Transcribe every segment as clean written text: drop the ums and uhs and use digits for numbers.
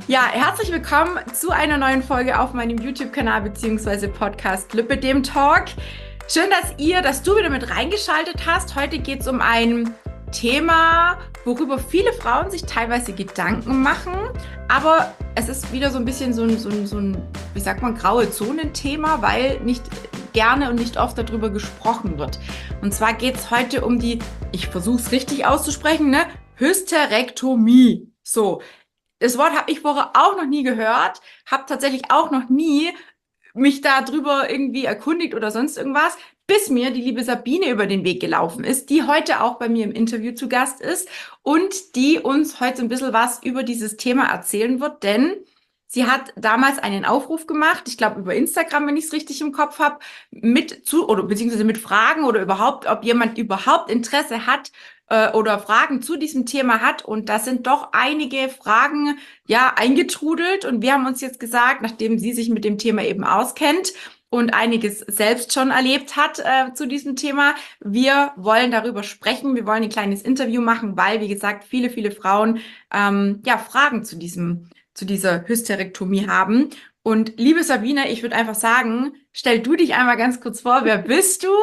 Ja, herzlich willkommen zu einer neuen Folge auf meinem YouTube-Kanal bzw. Podcast Lübbe, dem Talk. Schön, dass du wieder mit reingeschaltet hast. Heute geht es um ein Thema, worüber viele Frauen sich teilweise Gedanken machen, aber es ist wieder so ein bisschen so ein, wie sagt man, graue Zonenthema, weil nicht gerne und nicht oft darüber gesprochen wird. Und zwar geht es heute um die, ich versuche es richtig auszusprechen, ne? Hysterektomie. So. Das Wort habe ich vorher auch noch nie gehört, habe tatsächlich auch noch nie mich darüber irgendwie erkundigt oder sonst irgendwas, bis mir die liebe Sabine über den Weg gelaufen ist, die heute auch bei mir im Interview zu Gast ist und die uns heute ein bisschen was über dieses Thema erzählen wird, denn sie hat damals einen Aufruf gemacht, ich glaube über Instagram, wenn ich es richtig im Kopf habe, oder beziehungsweise mit Fragen oder überhaupt, ob jemand überhaupt Interesse hat, oder Fragen zu diesem Thema hat. Und da sind doch einige Fragen ja eingetrudelt. Und wir haben uns jetzt gesagt, nachdem sie sich mit dem Thema eben auskennt und einiges selbst schon erlebt hat zu diesem Thema, wir wollen darüber sprechen. Wir wollen ein kleines Interview machen, weil, wie gesagt, viele Frauen ja Fragen zu dieser Hysterektomie haben. Und liebe Sabine, ich würde einfach sagen, stell du dich einmal ganz kurz vor, wer bist du?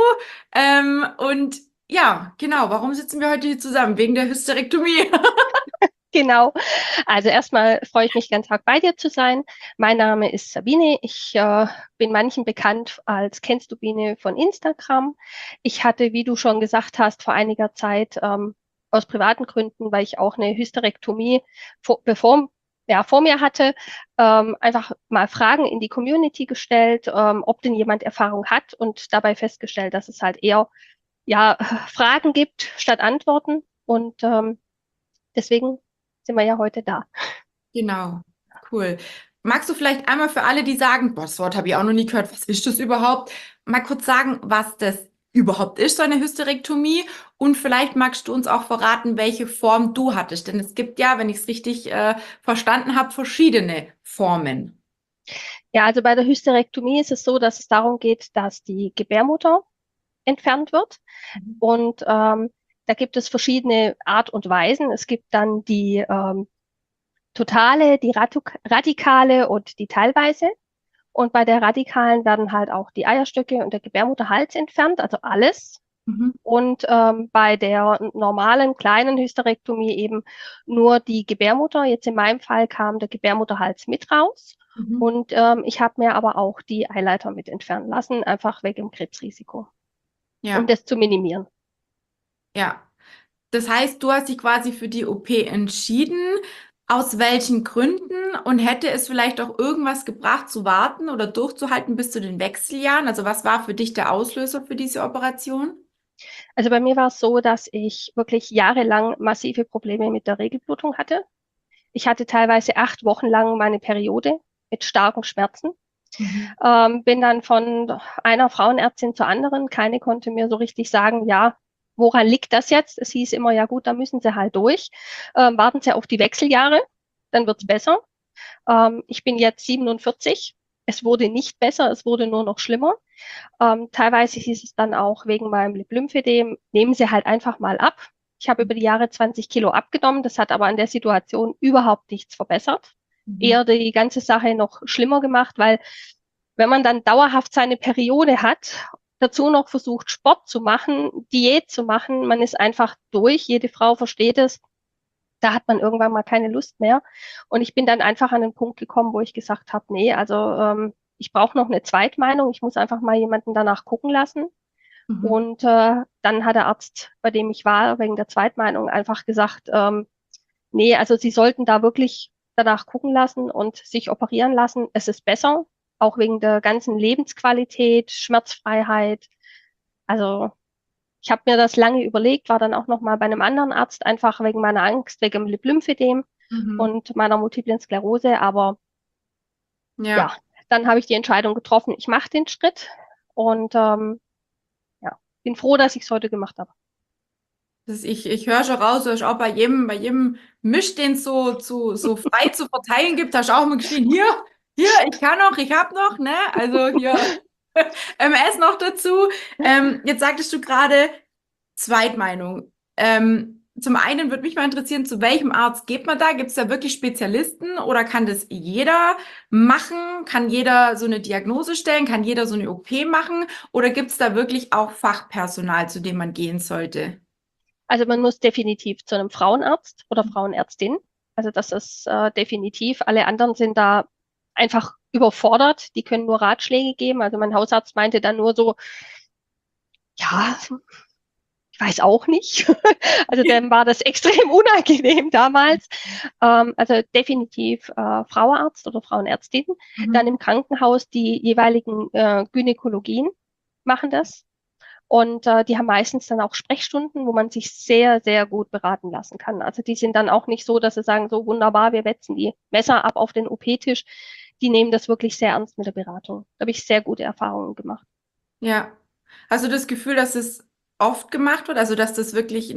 Und ja, genau. Warum sitzen wir heute hier zusammen? Wegen der Hysterektomie. Genau. Also erstmal freue ich mich ganz arg bei dir zu sein. Mein Name ist Sabine. Ich bin manchen bekannt als Kennst du Biene von Instagram. Ich hatte, wie du schon gesagt hast, vor einiger Zeit aus privaten Gründen, weil ich auch eine Hysterektomie vor mir hatte, einfach mal Fragen in die Community gestellt, ob denn jemand Erfahrung hat und dabei festgestellt, dass es halt eher Fragen gibt statt Antworten. Und deswegen sind wir ja heute da. Genau. Cool. Magst du vielleicht einmal für alle, die sagen, boah, das Wort habe ich auch noch nie gehört, was ist das überhaupt? Mal kurz sagen, was das überhaupt ist, so eine Hysterektomie. Und vielleicht magst du uns auch verraten, welche Form du hattest. Denn es gibt ja, wenn ich es richtig verstanden habe, verschiedene Formen. Ja, also bei der Hysterektomie ist es so, dass es darum geht, dass die Gebärmutter entfernt wird. Mhm. Und da gibt es verschiedene Art und Weisen. Es gibt dann die totale, die radikale und die teilweise. Und bei der radikalen werden halt auch die Eierstöcke und der Gebärmutterhals entfernt, also alles. Mhm. Und bei der normalen kleinen Hysterektomie eben nur die Gebärmutter. Jetzt in meinem Fall kam der Gebärmutterhals mit raus. Mhm. Und ich habe mir aber auch die Eileiter mit entfernen lassen, einfach wegen dem Krebsrisiko, um Ja, das zu minimieren. ja. Das heißt, du hast dich quasi für die OP entschieden. Aus welchen Gründen? Und hätte es vielleicht auch irgendwas gebracht, zu warten oder durchzuhalten bis zu den Wechseljahren? Also was war für dich der Auslöser für diese Operation? Also bei mir war es so, dass ich wirklich jahrelang massive Probleme mit der Regelblutung hatte. Ich hatte teilweise 8 Wochen lang meine Periode mit starken Schmerzen. Mhm. Bin dann von einer Frauenärztin zur anderen. Keine konnte mir so richtig sagen, ja, woran liegt das jetzt? Es hieß immer, ja gut, da müssen Sie halt durch. Warten Sie auf die Wechseljahre, dann wird's besser. Ich bin jetzt 47. Es wurde nicht besser, es wurde nur noch schlimmer. Teilweise hieß es dann auch wegen meinem Lymphödem, nehmen Sie halt einfach mal ab. Ich habe über die Jahre 20 Kilo abgenommen. Das hat aber an der Situation überhaupt nichts verbessert. Mhm. Eher die ganze Sache noch schlimmer gemacht, weil wenn man dann dauerhaft seine Periode hat, dazu noch versucht, Sport zu machen, Diät zu machen, man ist einfach durch. Jede Frau versteht es. Da hat man irgendwann mal keine Lust mehr. Und ich bin dann einfach an den Punkt gekommen, wo ich gesagt habe, nee, also ich brauche noch eine Zweitmeinung. Ich muss einfach mal jemanden danach gucken lassen. Mhm. Und dann hat der Arzt, bei dem ich war, wegen der Zweitmeinung einfach gesagt, nee, also Sie sollten da wirklich danach gucken lassen und sich operieren lassen. Es ist besser, auch wegen der ganzen Lebensqualität, Schmerzfreiheit. Also ich habe mir das lange überlegt, war dann auch noch mal bei einem anderen Arzt, einfach wegen meiner Angst, wegen dem Lymphödem Mhm. und meiner multiplen Sklerose. Aber ja, Ja, dann habe ich die Entscheidung getroffen, ich mache den Schritt und ja, bin froh, dass ich es heute gemacht habe. ich höre schon raus, du hast auch bei jedem Misch, den es so frei zu verteilen gibt, hast du auch mal geschrien, hier, ich kann noch, ich hab noch, ne? Also hier MS noch dazu. Jetzt sagtest du gerade Zweitmeinung. zum einen würde mich mal interessieren, zu welchem Arzt geht man da? Gibt es da wirklich Spezialisten oder kann das jeder machen? Kann jeder so eine Diagnose stellen? Kann jeder so eine OP machen? Oder gibt es da wirklich auch Fachpersonal, zu dem man gehen sollte? Also man muss definitiv zu einem Frauenarzt oder Frauenärztin. Also das ist definitiv. Alle anderen sind da einfach überfordert. Die können nur Ratschläge geben. Also mein Hausarzt meinte dann nur so, ja, ich weiß auch nicht. Also dem war das extrem unangenehm damals. Also definitiv Frauenarzt oder Frauenärztin. Dann Mhm. im Krankenhaus die jeweiligen Gynäkologien machen das. Und die haben meistens dann auch Sprechstunden, wo man sich sehr, sehr gut beraten lassen kann. Also die sind dann auch nicht so, dass sie sagen, so wunderbar, wir wetzen die Messer ab auf den OP-Tisch. Die nehmen das wirklich sehr ernst mit der Beratung. Da habe ich sehr gute Erfahrungen gemacht. Ja. Hast du das Gefühl, dass es oft gemacht wird? Also, dass das wirklich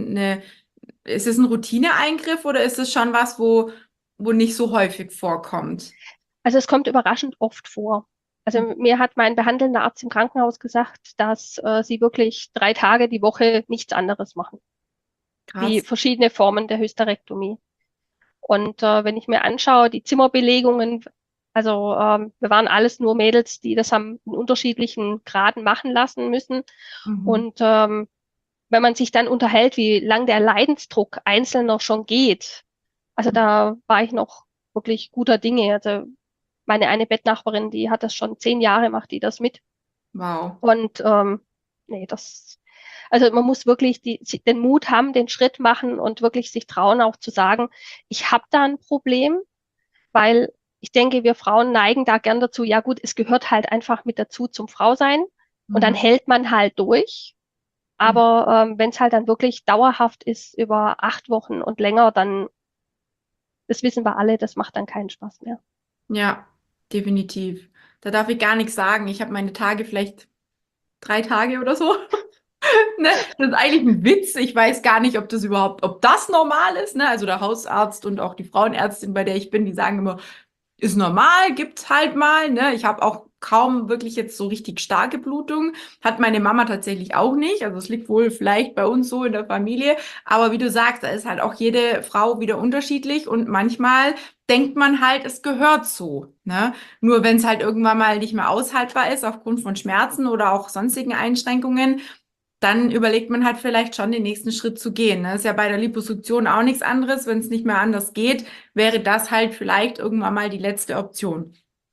ist es ein Routineeingriff oder ist es schon was, wo nicht so häufig vorkommt? Also es kommt überraschend oft vor. Also mir hat mein behandelnder Arzt im Krankenhaus gesagt, dass sie wirklich 3 Tage die Woche nichts anderes machen, wie Krass. verschiedene Formen der Hysterektomie. Und wenn ich mir anschaue, die Zimmerbelegungen, also wir waren alles nur Mädels, die das haben in unterschiedlichen Graden machen lassen müssen. Mhm. Und wenn man sich dann unterhält, wie lang der Leidensdruck Einzelner schon geht, also da war ich noch wirklich guter Dinge. Also meine eine Bettnachbarin, die hat das schon 10 Jahre, macht die das mit. Wow. Und nee, also man muss wirklich den Mut haben, den Schritt machen und wirklich sich trauen, auch zu sagen, ich habe da ein Problem, weil ich denke, wir Frauen neigen da gern dazu, ja gut, es gehört halt einfach mit dazu zum Frausein und dann Mhm. hält man halt durch. Mhm. Aber wenn es halt dann wirklich dauerhaft ist über 8 Wochen und länger, dann, das wissen wir alle, das macht dann keinen Spaß mehr. Ja, definitiv. Da darf ich gar nichts sagen. Ich habe meine Tage vielleicht 3 Tage oder so. Ne? Das ist eigentlich ein Witz. Ich weiß gar nicht, ob das normal ist. Ne? Also der Hausarzt und auch die Frauenärztin, bei der ich bin, die sagen immer, ist normal, gibt's halt mal, ne? Ich habe auch kaum wirklich jetzt so richtig starke Blutungen. Hat meine Mama tatsächlich auch nicht. Also es liegt wohl vielleicht bei uns so in der Familie. Aber wie du sagst, da ist halt auch jede Frau wieder unterschiedlich und manchmal denkt man halt, es gehört so, ne? Nur wenn es halt irgendwann mal nicht mehr aushaltbar ist aufgrund von Schmerzen oder auch sonstigen Einschränkungen, dann überlegt man halt vielleicht schon den nächsten Schritt zu gehen. Ne? Ist ja bei der Liposuktion auch nichts anderes. Wenn es nicht mehr anders geht, wäre das halt vielleicht irgendwann mal die letzte Option.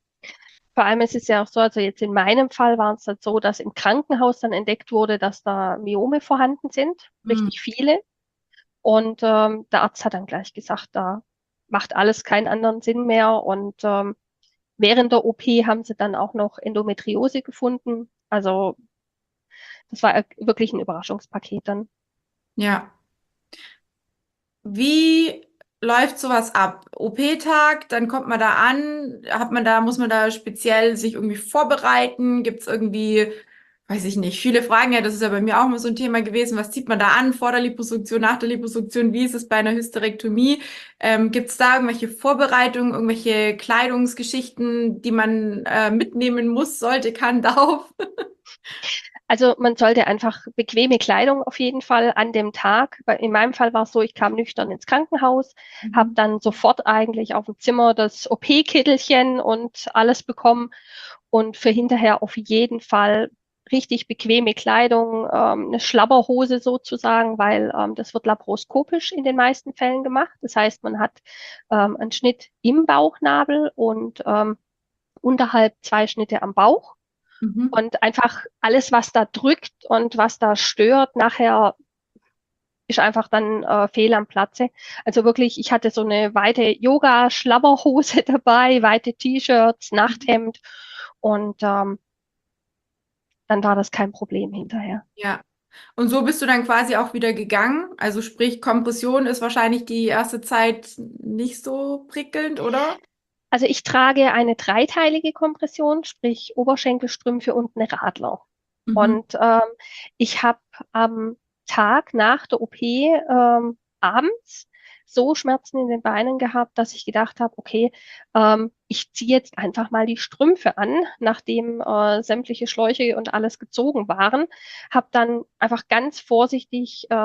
Vor allem ist es ja auch so, also jetzt in meinem Fall war es halt so, dass im Krankenhaus dann entdeckt wurde, dass da Myome vorhanden sind, Hm. richtig viele. Und der Arzt hat dann gleich gesagt, da macht alles keinen anderen Sinn mehr. Und während der OP haben sie dann auch noch Endometriose gefunden. Also das war wirklich ein Überraschungspaket dann. Ja. Wie läuft sowas ab? OP-Tag, dann kommt man da an, muss man da speziell sich irgendwie vorbereiten? Gibt es irgendwie, weiß ich nicht, viele fragen ja, das ist ja bei mir auch mal so ein Thema gewesen, was zieht man da an vor der Liposuktion, nach der Liposuktion, wie ist es bei einer Hysterektomie? Gibt es da irgendwelche Vorbereitungen, irgendwelche Kleidungsgeschichten, die man mitnehmen muss, sollte, kann, darf? Also man sollte einfach bequeme Kleidung auf jeden Fall an dem Tag. In meinem Fall war es so, ich kam nüchtern ins Krankenhaus, habe Mhm. dann sofort eigentlich auf dem Zimmer das OP-Kittelchen und alles bekommen und für hinterher auf jeden Fall richtig bequeme Kleidung, eine Schlabberhose sozusagen, weil das wird laparoskopisch in den meisten Fällen gemacht. Das heißt, man hat einen Schnitt im Bauchnabel und unterhalb 2 Schnitte am Bauch. Mhm. Und einfach alles, was da drückt und was da stört, nachher ist einfach dann fehl am Platze. Also wirklich, ich hatte so eine weite Yoga-Schlabberhose dabei, weite T-Shirts, Nachthemd und dann war das kein Problem hinterher. Ja. Und so bist du dann quasi auch wieder gegangen. Also sprich, Kompression ist wahrscheinlich die erste Zeit nicht so prickelnd, oder? Also ich trage eine dreiteilige Kompression, sprich Oberschenkelstrümpfe und eine Radler. Mhm. Und ich habe am Tag nach der OP abends so Schmerzen in den Beinen gehabt, dass ich gedacht habe, okay, ich ziehe jetzt einfach mal die Strümpfe an, nachdem sämtliche Schläuche und alles gezogen waren. Habe dann einfach ganz vorsichtig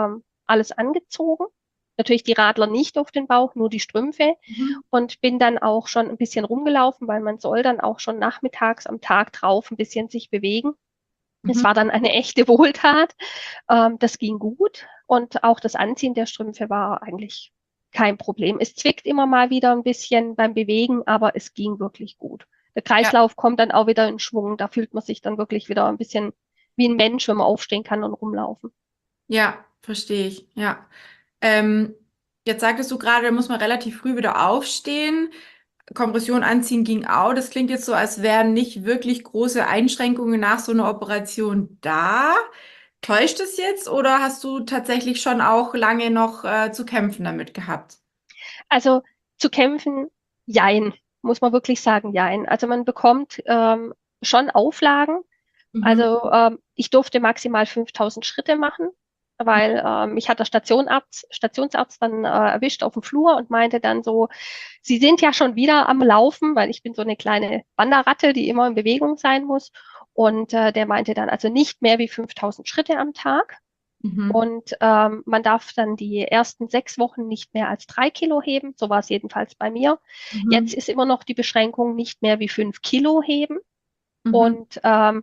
alles angezogen. Natürlich die Radler nicht auf den Bauch, nur die Strümpfe. Mhm. Und bin dann auch schon ein bisschen rumgelaufen, weil man soll dann auch schon nachmittags am Tag drauf ein bisschen sich bewegen. Es Mhm. war dann eine echte Wohltat. Das ging gut. Und auch das Anziehen der Strümpfe war eigentlich kein Problem. Es zwickt immer mal wieder ein bisschen beim Bewegen, aber es ging wirklich gut. Der Ja, Kreislauf kommt dann auch wieder in Schwung. Da fühlt man sich dann wirklich wieder ein bisschen wie ein Mensch, wenn man aufstehen kann und rumlaufen. ja, verstehe ich. Ja. Ähm, Jetzt sagtest du gerade, da muss man relativ früh wieder aufstehen. Kompression anziehen ging auch. Das klingt jetzt so, als wären nicht wirklich große Einschränkungen nach so einer Operation da. Täuscht es jetzt oder hast du tatsächlich schon auch lange noch zu kämpfen damit gehabt? Also zu kämpfen, jein, muss man wirklich sagen, jein. Also man bekommt schon Auflagen. Mhm. Also ich durfte maximal 5000 Schritte machen, weil mich hat der Stationsarzt dann erwischt auf dem Flur und meinte dann so, Sie sind ja schon wieder am Laufen, weil ich bin so eine kleine Wanderratte, die immer in Bewegung sein muss. Und der meinte dann also nicht mehr wie 5000 Schritte am Tag. Mhm. Und man darf dann die ersten 6 Wochen nicht mehr als 3 Kilo heben. So war es jedenfalls bei mir. Jetzt Mhm. ist immer noch die Beschränkung nicht mehr wie 5 Kilo heben. Mhm. Und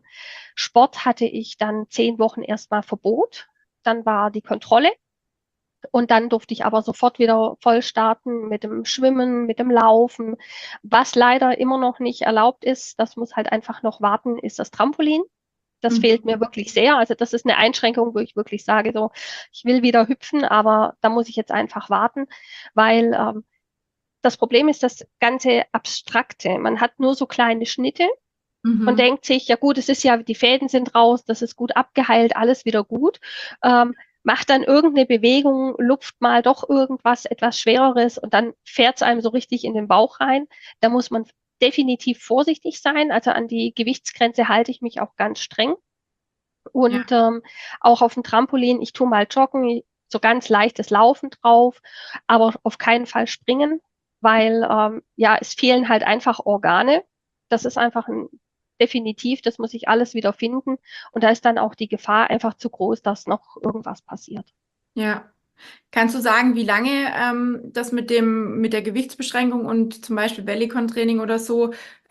Sport hatte ich dann 10 Wochen erstmal Verbot. Dann war die Kontrolle. Und dann durfte ich aber sofort wieder voll starten mit dem Schwimmen, mit dem Laufen. Was leider immer noch nicht erlaubt ist, das muss halt einfach noch warten, ist das Trampolin. Das fehlt Mhm. mir wirklich sehr. Also das ist eine Einschränkung, wo ich wirklich sage, so, ich will wieder hüpfen, aber da muss ich jetzt einfach warten, weil das Problem ist das ganze Abstrakte. Man hat nur so kleine Schnitte und Mhm. denkt sich, ja gut, es ist ja, die Fäden sind raus, das ist gut abgeheilt, alles wieder gut. Macht dann irgendeine Bewegung, lupft mal doch irgendwas, etwas Schwereres und dann fährt es einem so richtig in den Bauch rein. Da muss man definitiv vorsichtig sein. Also an die Gewichtsgrenze halte ich mich auch ganz streng. Und Ja. auch auf dem Trampolin, ich tue mal joggen, so ganz leichtes Laufen drauf, aber auf keinen Fall springen, weil ja, es fehlen halt einfach Organe. Das ist einfach ein definitiv, das muss ich alles wieder finden. Und da ist dann auch die Gefahr einfach zu groß, dass noch irgendwas passiert. Ja. Kannst du sagen, wie lange das mit der Gewichtsbeschränkung und zum Beispiel Bellycon-Training oder so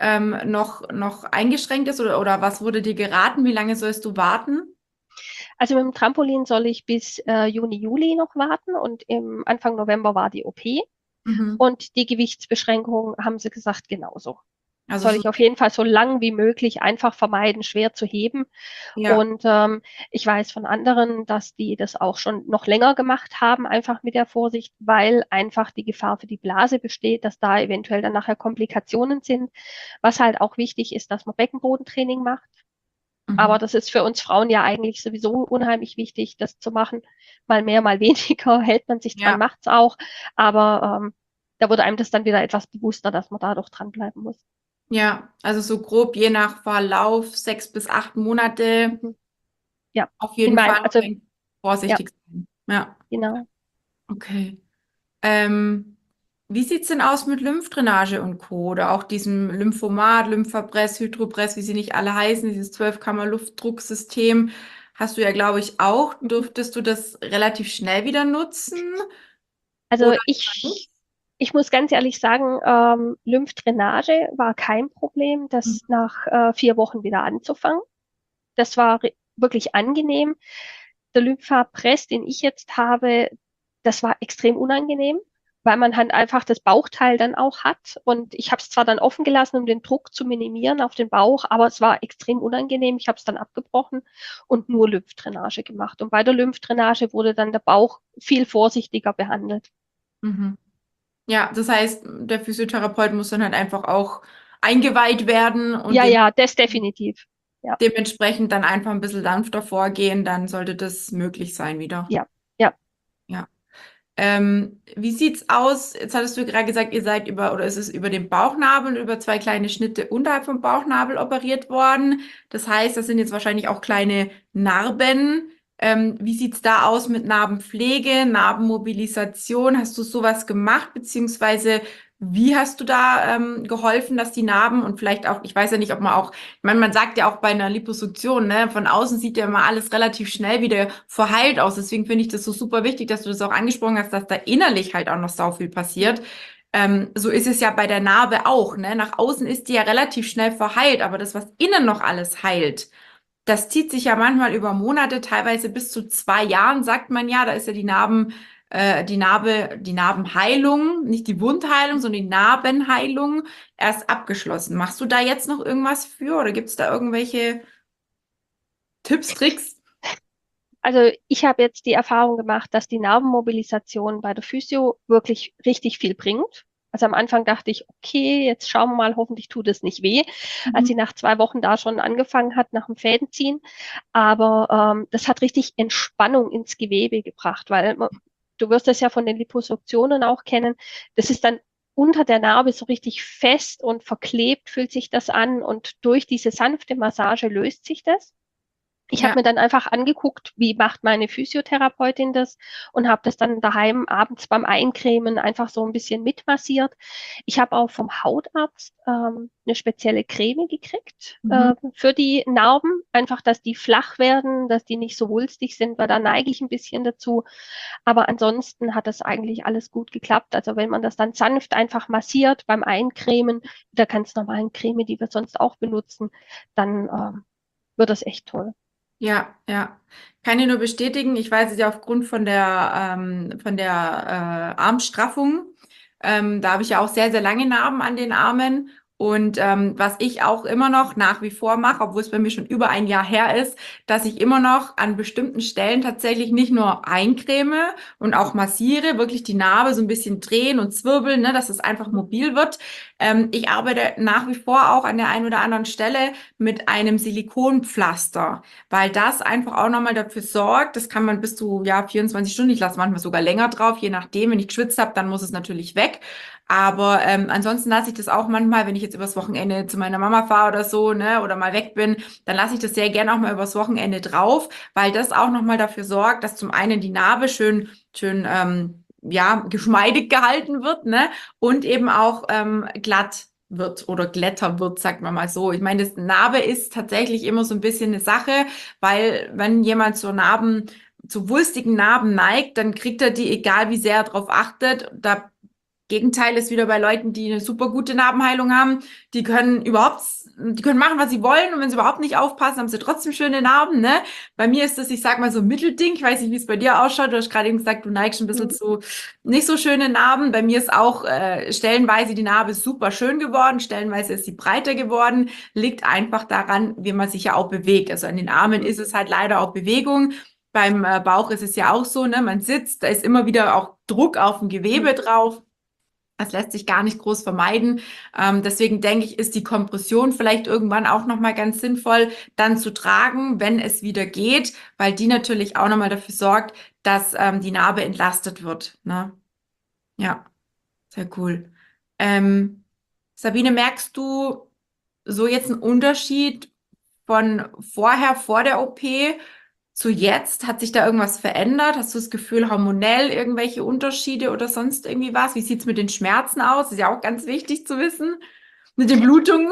noch eingeschränkt ist oder was wurde dir geraten? Wie lange sollst du warten? Also mit dem Trampolin soll ich bis Juni, Juli noch warten und im Anfang November war die OP Mhm. und die Gewichtsbeschränkung haben sie gesagt genauso. Also Soll so, ich auf jeden Fall so lang wie möglich einfach vermeiden, schwer zu heben. ja. Und ich weiß von anderen, dass die das auch schon noch länger gemacht haben, einfach mit der Vorsicht, weil einfach die Gefahr für die Blase besteht, dass da eventuell dann nachher Komplikationen sind. Was halt auch wichtig ist, dass man Beckenbodentraining macht. Mhm. Aber das ist für uns Frauen ja eigentlich sowieso unheimlich wichtig, das zu machen. Mal mehr, mal weniger, hält man sich dran, Ja. macht's auch. Aber da wurde einem das dann wieder etwas bewusster, dass man da doch dranbleiben muss. Ja, also so grob je nach Verlauf 6 bis 8 Monate Mhm. Ja, auf in jeden meinem, Fall also ja, vorsichtig sein. Ja, genau. okay. Ähm, Wie sieht's denn aus mit Lymphdrainage und Co. oder auch diesem Lymphomat, Lymphapress, Hydropress, wie sie nicht alle heißen, dieses 12-Kammer-Luftdrucksystem hast du ja, glaube ich, auch. Mhm. Durftest du das relativ schnell wieder nutzen Also oder ich, nicht? ich muss ganz ehrlich sagen, Lymphdrainage war kein Problem, Mhm. das nach 4 Wochen wieder anzufangen. Das war wirklich angenehm. Der Lymphapress, den ich jetzt habe, das war extrem unangenehm, weil man halt einfach das Bauchteil dann auch hat. Und ich habe es zwar dann offen gelassen, um den Druck zu minimieren auf den Bauch, aber es war extrem unangenehm. Ich habe es dann abgebrochen und nur Lymphdrainage gemacht. Und bei der Lymphdrainage wurde dann der Bauch viel vorsichtiger behandelt. Mhm. Ja, das heißt, der Physiotherapeut muss dann halt einfach auch eingeweiht werden und Ja, ja, das definitiv. Ja, dementsprechend dann einfach ein bisschen sanfter vorgehen, dann sollte das möglich sein wieder. ja, ja. Ja. Wie sieht's aus? Jetzt hattest du gerade gesagt, ihr seid über, oder ist es über den Bauchnabel, über zwei kleine Schnitte unterhalb vom Bauchnabel operiert worden. Das heißt, das sind jetzt wahrscheinlich auch kleine Narben. Wie sieht's da aus mit Narbenpflege, Narbenmobilisation? Hast du sowas gemacht? Beziehungsweise Wie hast du da geholfen, dass die Narben und vielleicht auch, ich weiß ja nicht, ob man auch, ich meine, man sagt ja auch bei einer Liposuktion, ne, von außen sieht ja immer alles relativ schnell wieder verheilt aus. Deswegen finde ich das so super wichtig, dass du das auch angesprochen hast, dass da innerlich halt auch noch sau viel passiert. So ist es ja bei der Narbe auch, ne? Nach außen ist die ja relativ schnell verheilt, aber das, was innen noch alles heilt, das zieht sich ja manchmal über Monate, teilweise bis zu 2 Jahren, sagt man ja. Da ist ja die Narbenheilung, nicht die Wundheilung, sondern die Narbenheilung erst abgeschlossen. Machst du da jetzt noch irgendwas für oder gibt es da irgendwelche Tipps, Tricks? Also ich habe jetzt die Erfahrung gemacht, dass die Narbenmobilisation bei der Physio wirklich richtig viel bringt. Also am Anfang dachte ich, okay, jetzt schauen wir mal, hoffentlich tut es nicht weh, als sie Mhm. nach 2 Wochen da schon angefangen hat, nach dem Fädenziehen. Aber das hat richtig Entspannung ins Gewebe gebracht, weil du wirst das ja von den Liposuktionen auch kennen. Das ist dann unter der Narbe so richtig fest und verklebt fühlt sich das an und durch diese sanfte Massage löst sich das. Ich habe Ja. mir dann einfach angeguckt, wie macht meine Physiotherapeutin das und habe das dann daheim abends beim Eincremen einfach so ein bisschen mitmassiert. Ich habe auch vom Hautarzt eine spezielle Creme gekriegt Mhm. für die Narben, einfach, dass die flach werden, dass die nicht so wulstig sind, weil da neige ich ein bisschen dazu. Aber ansonsten hat das eigentlich alles gut geklappt. Also wenn man das dann sanft einfach massiert beim Eincremen, der ganz normalen Creme, die wir sonst auch benutzen, dann wird das echt toll. Ja, ja. Kann ich nur bestätigen. Ich weiß es ja aufgrund von der Armstraffung. Da habe ich ja auch sehr, sehr lange Narben an den Armen. Und was ich auch immer noch nach wie vor mache, obwohl es bei mir schon über ein Jahr her ist, dass ich immer noch an bestimmten Stellen tatsächlich nicht nur eincreme und auch massiere, wirklich die Narbe so ein bisschen drehen und zwirbeln, ne, dass es einfach mobil wird. Ich arbeite nach wie vor auch an der einen oder anderen Stelle mit einem Silikonpflaster, weil das einfach auch nochmal dafür sorgt, das kann man bis zu ja 24 Stunden, ich lasse manchmal sogar länger drauf, je nachdem, wenn ich geschwitzt habe, dann muss es natürlich weg. Aber ansonsten lasse ich das auch manchmal, wenn ich jetzt übers Wochenende zu meiner Mama fahre oder so, ne, oder mal weg bin, dann lasse ich das sehr gerne auch mal übers Wochenende drauf, weil das auch nochmal dafür sorgt, dass zum einen die Narbe schön ja, geschmeidig gehalten wird, ne, und eben auch glatt wird oder glätter wird, sagt man mal so. Ich meine, das Narbe ist tatsächlich immer so ein bisschen eine Sache, weil wenn jemand zu wulstigen Narben neigt, dann kriegt er die, egal wie sehr er darauf achtet. Da Gegenteil ist wieder bei Leuten, die eine super gute Narbenheilung haben. Die können machen, was sie wollen und wenn sie überhaupt nicht aufpassen, haben sie trotzdem schöne Narben, ne? Bei mir ist das, ich sag mal, so ein Mittelding. Ich weiß nicht, wie es bei dir ausschaut. Du hast gerade eben gesagt, du neigst ein bisschen Mhm. zu nicht so schöne Narben. Bei mir ist auch stellenweise die Narbe super schön geworden, stellenweise ist sie breiter geworden. Liegt einfach daran, wie man sich ja auch bewegt. Also an den Armen ist es halt leider auch Bewegung. Beim Bauch ist es ja auch so, ne? Man sitzt, da ist immer wieder auch Druck auf dem Gewebe Mhm. drauf. Das lässt sich gar nicht groß vermeiden. Deswegen denke ich, ist die Kompression vielleicht irgendwann auch nochmal ganz sinnvoll, dann zu tragen, wenn es wieder geht, weil die natürlich auch nochmal dafür sorgt, dass die Narbe entlastet wird. Ne? Ja, sehr cool. Ähm, Sabine, merkst du so jetzt einen Unterschied von vorher, vor der OP zu jetzt? Hat sich da irgendwas verändert? Hast du das Gefühl, hormonell irgendwelche Unterschiede oder sonst irgendwie was? Wie sieht's mit den Schmerzen aus? Ist ja auch ganz wichtig zu wissen. Mit den Blutungen.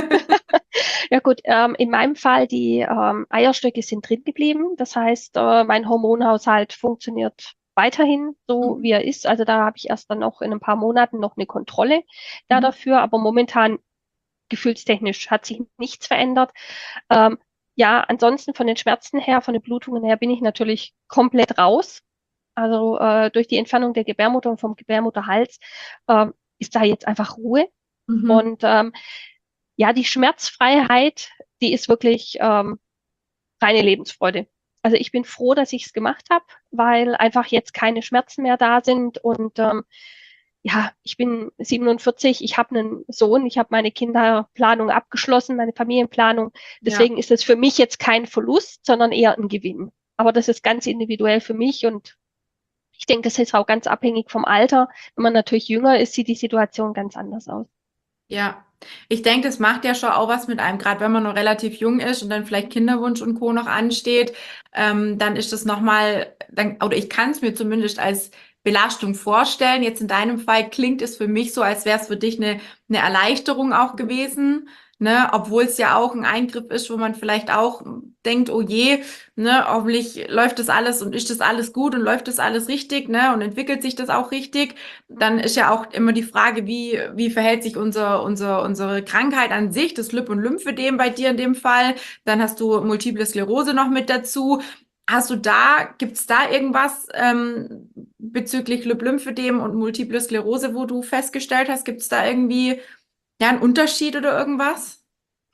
Ja gut, in meinem Fall, die Eierstöcke sind drin geblieben. Das heißt, mein Hormonhaushalt funktioniert weiterhin so, wie er ist. Also da habe ich erst dann noch in ein paar Monaten noch eine Kontrolle da Mhm. dafür. Aber momentan gefühlstechnisch hat sich nichts verändert. Ähm, ja, ansonsten von den Schmerzen her, von den Blutungen her bin ich natürlich komplett raus. Also durch die Entfernung der Gebärmutter und vom Gebärmutterhals ist da jetzt einfach Ruhe. Mhm. Und ja, die Schmerzfreiheit, die ist wirklich reine Lebensfreude. Also ich bin froh, dass ich es gemacht habe, weil einfach jetzt keine Schmerzen mehr da sind. Und ja, ich bin 47, ich habe einen Sohn, ich habe meine Kinderplanung abgeschlossen, meine Familienplanung. Ja. Deswegen ist es für mich jetzt kein Verlust, sondern eher ein Gewinn. Aber das ist ganz individuell für mich und ich denke, das ist auch ganz abhängig vom Alter. Wenn man natürlich jünger ist, sieht die Situation ganz anders aus. Ja, ich denke, das macht ja schon auch was mit einem, gerade wenn man noch relativ jung ist und dann vielleicht Kinderwunsch und Co. noch ansteht, dann ist das nochmal, dann, oder ich kann es mir zumindest als Belastung vorstellen. Jetzt in deinem Fall klingt es für mich so, als wäre es für dich eine Erleichterung auch gewesen, ne? Obwohl es ja auch ein Eingriff ist, wo man vielleicht auch denkt, oh je, ne, hoffentlich läuft das alles und ist das alles gut und läuft das alles richtig, ne, und entwickelt sich das auch richtig. Dann ist ja auch immer die Frage, wie verhält sich unsere Krankheit an sich, das Lip- und Lymphödem bei dir in dem Fall. Dann hast du Multiple Sklerose noch mit dazu. Gibt es da irgendwas bezüglich Lymphödem und Multiple Sklerose, wo du festgestellt hast, gibt es da irgendwie ja einen Unterschied oder irgendwas?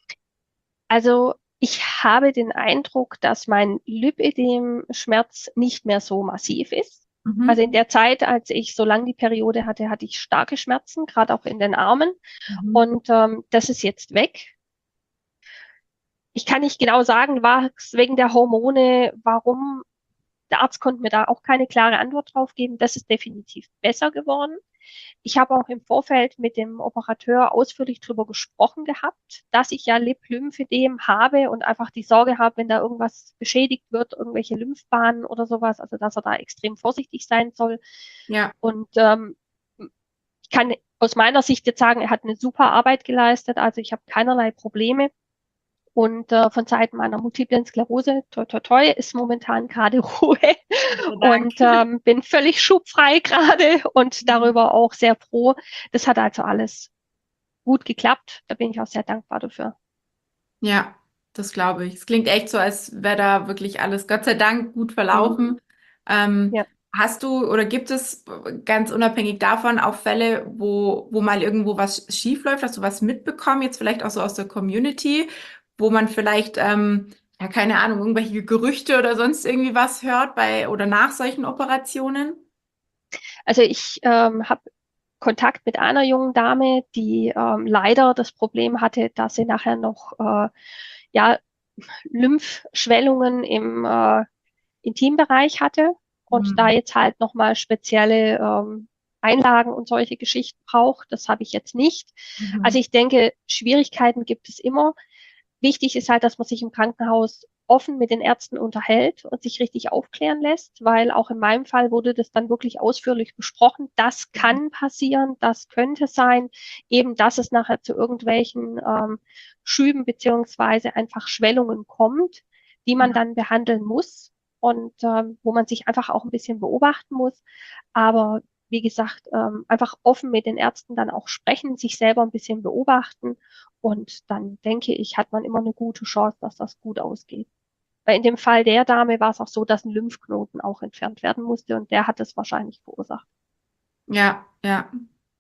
Also ich habe den Eindruck, dass mein Lipödem-Schmerz nicht mehr so massiv ist. Also in Mhm. der Zeit, als ich so lange die Periode hatte, hatte ich starke Schmerzen, gerade auch in den Armen. Mhm. Und das ist jetzt weg. Ich kann nicht genau sagen, war es wegen der Hormone, warum. Der Arzt konnte mir da auch keine klare Antwort drauf geben. Das ist definitiv besser geworden. Ich habe auch im Vorfeld mit dem Operateur ausführlich darüber gesprochen gehabt, dass ich ja Lymphödem habe und einfach die Sorge habe, wenn da irgendwas beschädigt wird, irgendwelche Lymphbahnen oder sowas, also dass er da extrem vorsichtig sein soll. Ja, Und ich kann aus meiner Sicht jetzt sagen, er hat eine super Arbeit geleistet, also ich habe keinerlei Probleme. Und von Seiten meiner multiplen Sklerose, toi, toi, toi, ist momentan gerade Ruhe Gott sei Dank. und bin völlig schubfrei gerade und Mhm. darüber auch sehr froh. Das hat also alles gut geklappt. Da bin ich auch sehr dankbar dafür. Ja, das glaube ich. Es klingt echt so, als wäre da wirklich alles Gott sei Dank gut Mhm. verlaufen. Ähm, Ja. Hast du oder gibt es ganz unabhängig davon auch Fälle, wo mal irgendwo was schief läuft? Hast du was mitbekommen, jetzt vielleicht auch so aus der Community, wo man vielleicht, ja, keine Ahnung, irgendwelche Gerüchte oder sonst irgendwie was hört bei oder nach solchen Operationen? Also ich habe Kontakt mit einer jungen Dame, die leider das Problem hatte, dass sie nachher noch ja, Lymphschwellungen im Intimbereich hatte und da Hm. jetzt halt nochmal spezielle Einlagen und solche Geschichten braucht. Das habe ich jetzt nicht. Also Mhm. ich denke, Schwierigkeiten gibt es immer. Wichtig ist halt, dass man sich im Krankenhaus offen mit den Ärzten unterhält und sich richtig aufklären lässt, weil auch in meinem Fall wurde das dann wirklich ausführlich besprochen. Das kann passieren, das könnte sein, eben dass es nachher zu irgendwelchen Schüben beziehungsweise einfach Schwellungen kommt, die man Ja. dann behandeln muss und wo man sich einfach auch ein bisschen beobachten muss. Aber wie gesagt, einfach offen mit den Ärzten dann auch sprechen, sich selber ein bisschen beobachten und dann denke ich, hat man immer eine gute Chance, dass das gut ausgeht. Weil in dem Fall der Dame war es auch so, dass ein Lymphknoten auch entfernt werden musste und der hat es wahrscheinlich verursacht. Ja, ja.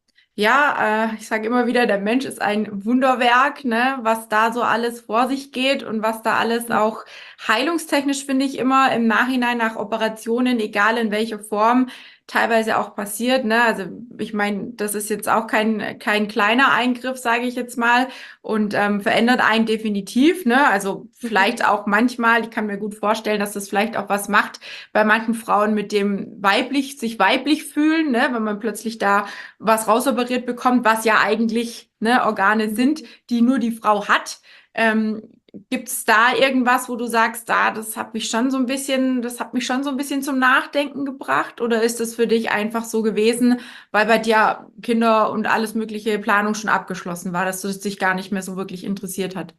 Ja, ich sage immer wieder, der Mensch ist ein Wunderwerk, ne, was da so alles vor sich geht und was da alles Ja. auch heilungstechnisch, finde ich, immer im Nachhinein nach Operationen, egal in welcher Form, teilweise auch passiert, ne? Also ich meine, das ist jetzt auch kein kleiner Eingriff, sage ich jetzt mal, und verändert einen definitiv, ne? Also Mhm. vielleicht auch manchmal, ich kann mir gut vorstellen, dass das vielleicht auch was macht bei manchen Frauen mit dem sich weiblich fühlen, ne? Wenn man plötzlich da was rausoperiert bekommt, was ja eigentlich ne, Organe Mhm. sind, die nur die Frau hat. Ähm, Gibt es da irgendwas, wo du sagst, das hat mich schon so ein bisschen zum Nachdenken gebracht? Oder ist es für dich einfach so gewesen, weil bei dir Kinder und alles mögliche Planung schon abgeschlossen war, dass es dich gar nicht mehr so wirklich interessiert hat?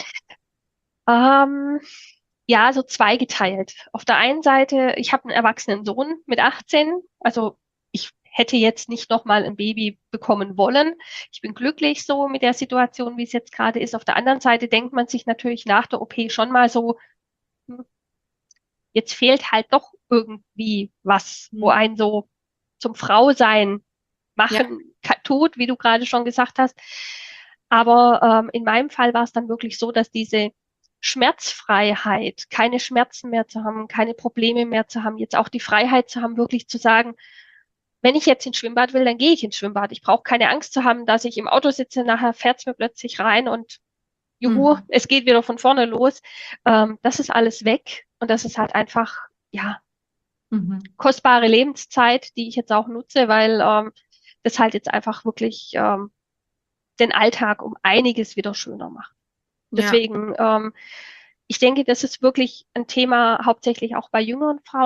Ähm, ja, so zweigeteilt. Auf der einen Seite, ich habe einen erwachsenen Sohn mit 18, also ich hätte jetzt nicht nochmal ein Baby bekommen wollen. Ich bin glücklich so mit der Situation, wie es jetzt gerade ist. Auf der anderen Seite denkt man sich natürlich nach der OP schon mal so, hm, jetzt fehlt halt doch irgendwie was, wo Hm. ein so zum Frausein Ja. machen tut, wie du gerade schon gesagt hast. Aber in meinem Fall war es dann wirklich so, dass diese Schmerzfreiheit, keine Schmerzen mehr zu haben, keine Probleme mehr zu haben, jetzt auch die Freiheit zu haben, wirklich zu sagen, wenn ich jetzt ins Schwimmbad will, dann gehe ich ins Schwimmbad. Ich brauche keine Angst zu haben, dass ich im Auto sitze, nachher fährt es mir plötzlich rein und juhu, Mhm. es geht wieder von vorne los. Das ist alles weg und das ist halt einfach, ja, Mhm. kostbare Lebenszeit, die ich jetzt auch nutze, weil das halt jetzt einfach wirklich den Alltag um einiges wieder schöner macht. Ja. Deswegen, ich denke, das ist wirklich ein Thema hauptsächlich auch bei jüngeren Frauen.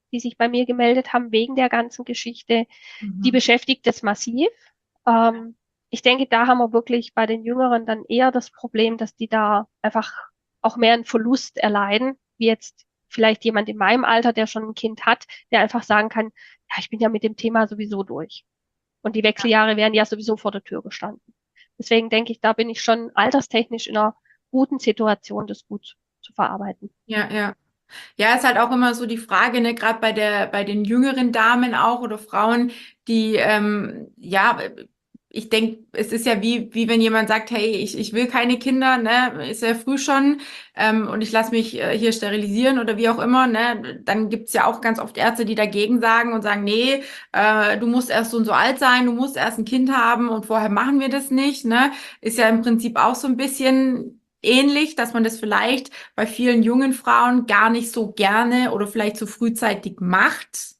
die sich bei mir gemeldet haben wegen der ganzen Geschichte. Die Mhm. beschäftigt es massiv. Ähm, Ich denke, da haben wir wirklich bei den Jüngeren dann eher das Problem, dass die da einfach auch mehr einen Verlust erleiden, wie jetzt vielleicht jemand in meinem Alter, der schon ein Kind hat, der einfach sagen kann, ja, ich bin ja mit dem Thema sowieso durch. Und die Wechseljahre wären ja sowieso vor der Tür gestanden. Deswegen denke ich, da bin ich schon alterstechnisch in einer guten Situation, das gut zu verarbeiten. Ja, ja. Ja, ist halt auch immer so die Frage, ne, gerade bei den jüngeren Damen auch oder Frauen, die, ja, ich denke, es ist ja wie wenn jemand sagt, hey, ich will keine Kinder, ne, ist ja früh schon, und ich lasse mich hier sterilisieren oder wie auch immer, ne, dann gibt's ja auch ganz oft Ärzte, die dagegen sagen und sagen, nee, du musst erst so und so alt sein, du musst erst ein Kind haben und vorher machen wir das nicht, ne, ist ja im Prinzip auch so ein bisschen ähnlich, dass man das vielleicht bei vielen jungen Frauen gar nicht so gerne oder vielleicht so frühzeitig macht.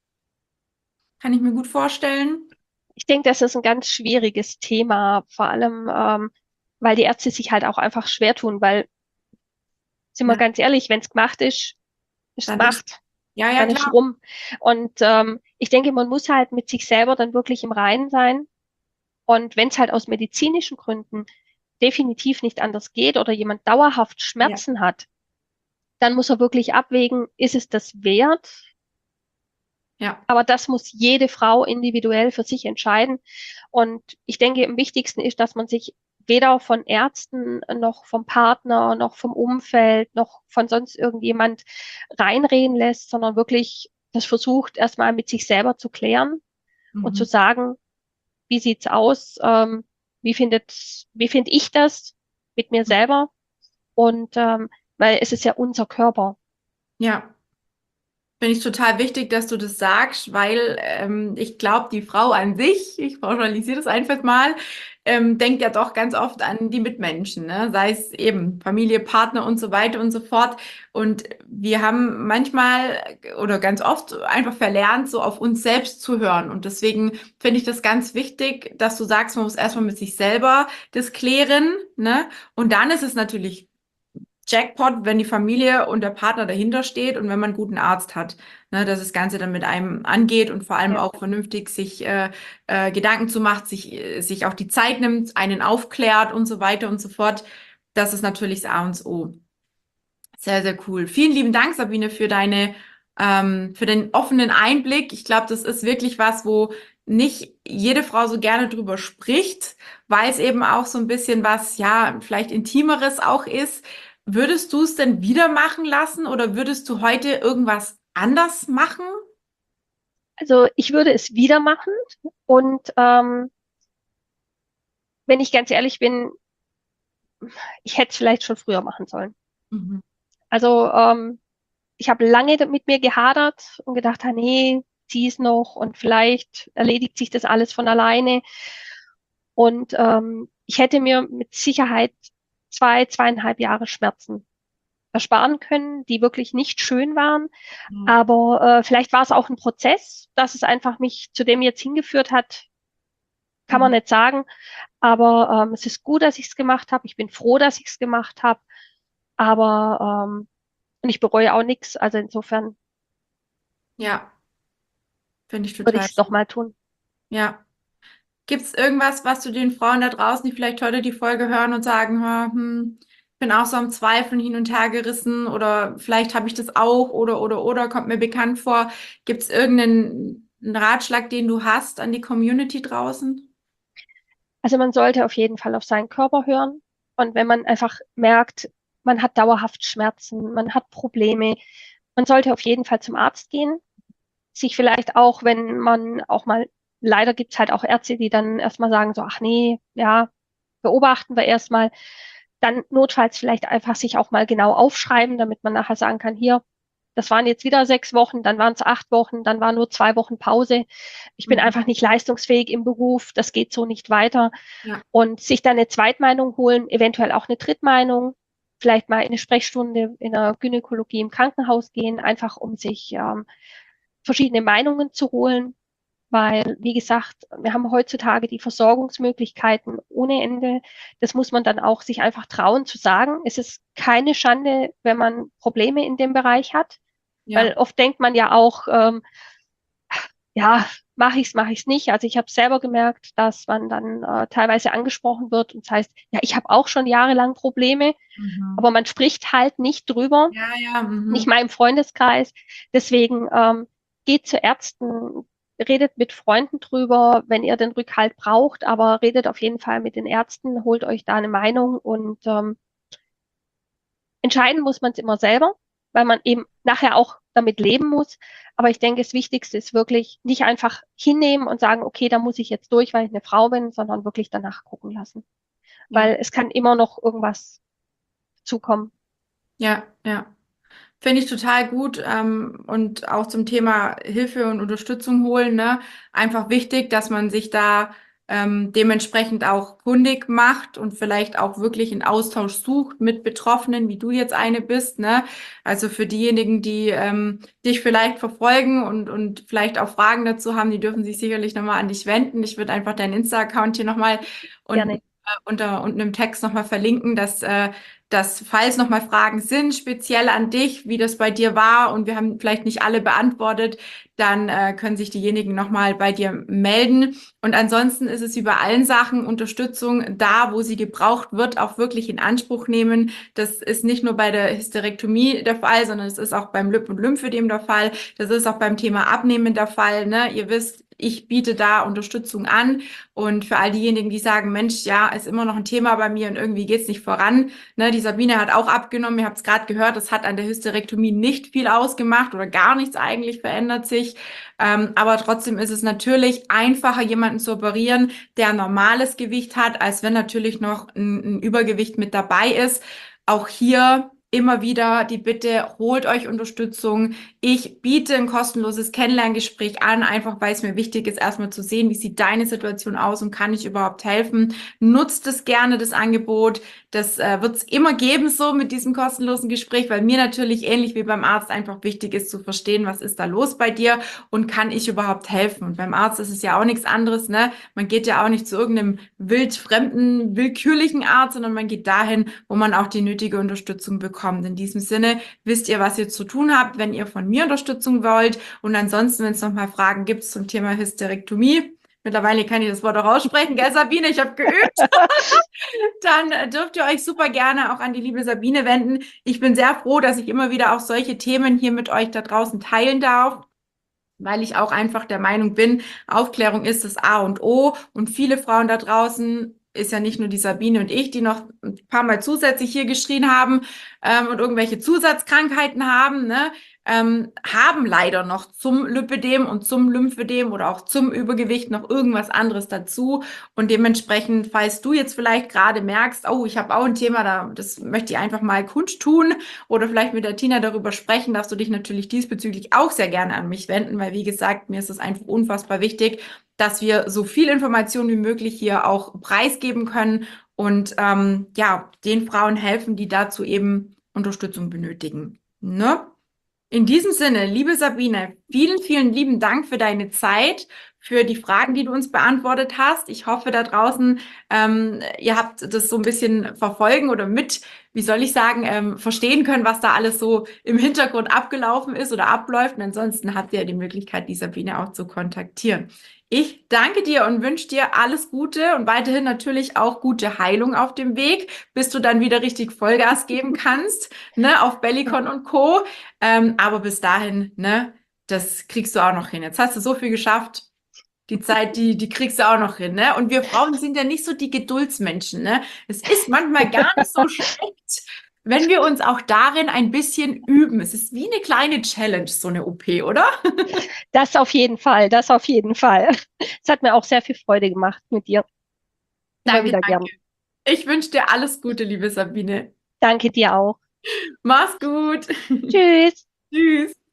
Kann ich mir gut vorstellen. Ich denke, das ist ein ganz schwieriges Thema, vor allem, weil die Ärzte sich halt auch einfach schwer tun, weil, sind wir Ja, ganz ehrlich, wenn es gemacht ist, ist es dann ist, gemacht, ja, ja, dann ist klar. rum. Und ich denke, man muss halt mit sich selber dann wirklich im Reinen sein. Und wenn es halt aus medizinischen Gründen definitiv nicht anders geht oder jemand dauerhaft Ja, Schmerzen hat, dann muss er wirklich abwägen, ist es das wert? ja, Aber das muss jede Frau individuell für sich entscheiden. Und ich denke, am wichtigsten ist, dass man sich weder von Ärzten noch vom Partner noch vom Umfeld noch von sonst irgendjemand reinreden lässt, sondern wirklich das versucht, erstmal mit sich selber zu klären und zu mhm. sagen, wie sieht's aus? Wie finde ich das mit mir selber? Und weil es ist ja unser Körper. Ja. Finde ich total wichtig, dass du das sagst, weil ich glaube, die Frau an sich, ich pauschalisiere das einfach mal, denkt ja doch ganz oft an die Mitmenschen, ne? Sei es eben Familie, Partner und so weiter und so fort. Und wir haben manchmal oder ganz oft einfach verlernt, so auf uns selbst zu hören. Und deswegen finde ich das ganz wichtig, dass du sagst, man muss erstmal mit sich selber das klären, ne? Und dann ist es natürlich Jackpot, wenn die Familie und der Partner dahinter steht und wenn man einen guten Arzt hat, ne, dass das Ganze dann mit einem angeht und vor allem Ja. auch vernünftig sich Gedanken zu macht, sich auch die Zeit nimmt, einen aufklärt und so weiter und so fort. Das ist natürlich das A und das O. Sehr, sehr cool. Vielen lieben Dank, Sabine, für den offenen Einblick. Ich glaube, das ist wirklich was, wo nicht jede Frau so gerne drüber spricht, weil es eben auch so ein bisschen was, ja, vielleicht Intimeres auch ist. Würdest du es denn wieder machen lassen oder würdest du heute irgendwas anders machen? Also ich würde es wieder machen und wenn ich ganz ehrlich bin, ich hätte es vielleicht schon früher machen sollen. Mhm. Also ich habe lange mit mir gehadert und gedacht, ah, nee, zieh es noch und vielleicht erledigt sich das alles von alleine. Und ich hätte mir mit Sicherheit 2,5 Jahre Schmerzen ersparen können, die wirklich nicht schön waren. Ja. Aber vielleicht war es auch ein Prozess, dass es einfach mich zu dem jetzt hingeführt hat, kann man Mhm. nicht sagen. Aber es ist gut, dass ich es gemacht habe. Ich bin froh, dass ich es gemacht habe. Aber und ich bereue auch nichts. Also insofern Ja, finde ich würde ich total es schön. nochmal tun. Ja. Gibt es irgendwas, was du den Frauen da draußen, die vielleicht heute die Folge hören und sagen, "Ha, ich bin auch so am Zweifeln hin und her gerissen oder vielleicht habe ich das auch oder, kommt mir bekannt vor. Gibt es irgendeinen einen Ratschlag, den du hast an die Community draußen? Also man sollte auf jeden Fall auf seinen Körper hören. Und wenn man einfach merkt, man hat dauerhaft Schmerzen, man hat Probleme, man sollte auf jeden Fall zum Arzt gehen. Sich vielleicht auch, wenn man auch mal, leider gibt's halt auch Ärzte, die dann erstmal sagen, so, ach nee, ja, beobachten wir erstmal. Dann notfalls vielleicht einfach sich auch mal genau aufschreiben, damit man nachher sagen kann, hier, das waren jetzt wieder 6 Wochen, dann waren es 8 Wochen, dann war nur 2 Wochen Pause. Ich bin Mhm. einfach nicht leistungsfähig im Beruf, das geht so nicht weiter. Ja, Und sich dann eine Zweitmeinung holen, eventuell auch eine Drittmeinung, vielleicht mal in eine Sprechstunde in der Gynäkologie im Krankenhaus gehen, einfach um sich verschiedene Meinungen zu holen. Weil, wie gesagt, wir haben heutzutage die Versorgungsmöglichkeiten ohne Ende. Das muss man dann auch sich einfach trauen zu sagen. Es ist keine Schande, wenn man Probleme in dem Bereich hat. Weil Ja. oft denkt man ja auch, ja, mache ich's nicht. Also ich habe selber gemerkt, dass man dann teilweise angesprochen wird und das heißt, ja, ich habe auch schon jahrelang Probleme, Mhm. aber man spricht halt nicht drüber, Ja, ja. nicht Mhm. mal im Freundeskreis. Deswegen geht zu Ärzten, redet mit Freunden drüber, wenn ihr den Rückhalt braucht, aber redet auf jeden Fall mit den Ärzten, holt euch da eine Meinung und entscheiden muss man es immer selber, weil man eben nachher auch damit leben muss. Aber ich denke, das Wichtigste ist wirklich nicht einfach hinnehmen und sagen, okay, da muss ich jetzt durch, weil ich eine Frau bin, sondern wirklich danach gucken lassen. Ja, Weil es kann immer noch irgendwas zukommen. ja, ja. Finde ich total gut, und auch zum Thema Hilfe und Unterstützung holen, ne? Einfach wichtig, dass man sich da dementsprechend auch kundig macht und vielleicht auch wirklich einen Austausch sucht mit Betroffenen, wie du jetzt eine bist, ne? Also für diejenigen, die dich vielleicht verfolgen und vielleicht auch Fragen dazu haben, die dürfen sich sicherlich nochmal an dich wenden. Ich würde einfach deinen Insta-Account hier nochmal und Gerne. unten im Text nochmal verlinken, dass falls nochmal Fragen sind, speziell an dich, wie das bei dir war und wir haben vielleicht nicht alle beantwortet, dann können sich diejenigen nochmal bei dir melden. Und ansonsten ist es wie bei allen Sachen Unterstützung da, wo sie gebraucht wird, auch wirklich in Anspruch nehmen. Das ist nicht nur bei der Hysterektomie der Fall, sondern es ist auch beim Lip- und Lymphödem der Fall. Das ist auch beim Thema Abnehmen der Fall. Ne? Ihr wisst, ich biete da Unterstützung an. Und für all diejenigen, die sagen, Mensch, ja, ist immer noch ein Thema bei mir und irgendwie geht's nicht voran. Ne, die Sabine hat auch abgenommen. Ihr habt es gerade gehört, das hat an der Hysterektomie nicht viel ausgemacht oder gar nichts eigentlich verändert sich. Aber trotzdem ist es natürlich einfacher, jemanden zu operieren, der ein normales Gewicht hat, als wenn natürlich noch ein Übergewicht mit dabei ist. Auch hier immer wieder die Bitte, holt euch Unterstützung. Ich biete ein kostenloses Kennenlerngespräch an, einfach weil es mir wichtig ist, erstmal zu sehen, wie sieht deine Situation aus und kann ich überhaupt helfen. Nutzt es gerne, das Angebot. Das wird es immer geben, so mit diesem kostenlosen Gespräch, weil mir natürlich ähnlich wie beim Arzt einfach wichtig ist zu verstehen, was ist da los bei dir und kann ich überhaupt helfen. Und beim Arzt ist es ja auch nichts anderes, ne? Man geht ja auch nicht zu irgendeinem wildfremden, willkürlichen Arzt, sondern man geht dahin, wo man auch die nötige Unterstützung bekommt. In diesem Sinne wisst ihr, was ihr zu tun habt, wenn ihr von mir Unterstützung wollt. Und ansonsten, wenn es nochmal Fragen gibt zum Thema Hysterektomie, mittlerweile kann ich das Wort auch aussprechen, gell, Sabine? Ich habe geübt. Dann dürft ihr euch super gerne auch an die liebe Sabine wenden. Ich bin sehr froh, dass ich immer wieder auch solche Themen hier mit euch da draußen teilen darf, weil ich auch einfach der Meinung bin, Aufklärung ist das A und O. Und viele Frauen da draußen, ist ja nicht nur die Sabine und ich, die noch ein paar Mal zusätzlich hier geschrien haben und irgendwelche Zusatzkrankheiten haben, ne? Haben leider noch zum Lipödem und zum Lymphödem oder auch zum Übergewicht noch irgendwas anderes dazu. Und dementsprechend, falls du jetzt vielleicht gerade merkst, oh, ich habe auch ein Thema, das möchte ich einfach mal kundtun oder vielleicht mit der Tina darüber sprechen, darfst du dich natürlich diesbezüglich auch sehr gerne an mich wenden, weil wie gesagt, mir ist es einfach unfassbar wichtig, dass wir so viel Information wie möglich hier auch preisgeben können und ja, den Frauen helfen, die dazu eben Unterstützung benötigen. Ne? In diesem Sinne, liebe Sabine, vielen, vielen lieben Dank für deine Zeit, für die Fragen, die du uns beantwortet hast. Ich hoffe da draußen, ihr habt das so ein bisschen verfolgen oder mit, wie soll ich sagen, verstehen können, was da alles so im Hintergrund abgelaufen ist oder abläuft. Und ansonsten habt ihr ja die Möglichkeit, die Sabine auch zu kontaktieren. Ich danke dir und wünsche dir alles Gute und weiterhin natürlich auch gute Heilung auf dem Weg, bis du dann wieder richtig Vollgas geben kannst, ne, auf Bellicon und Co. Aber bis dahin, ne, das kriegst du auch noch hin. Jetzt hast du so viel geschafft. Die Zeit, die kriegst du auch noch hin, ne? Und wir Frauen sind ja nicht so die Geduldsmenschen, ne? Es ist manchmal gar nicht so schlecht, wenn wir uns auch darin ein bisschen üben. Es ist wie eine kleine Challenge, so eine OP, oder? Das auf jeden Fall, das auf jeden Fall. Es hat mir auch sehr viel Freude gemacht mit dir. Immer Danke, wieder danke. gern. Ich wünsche dir alles Gute, liebe Sabine. Danke dir auch. Mach's gut. Tschüss. Tschüss.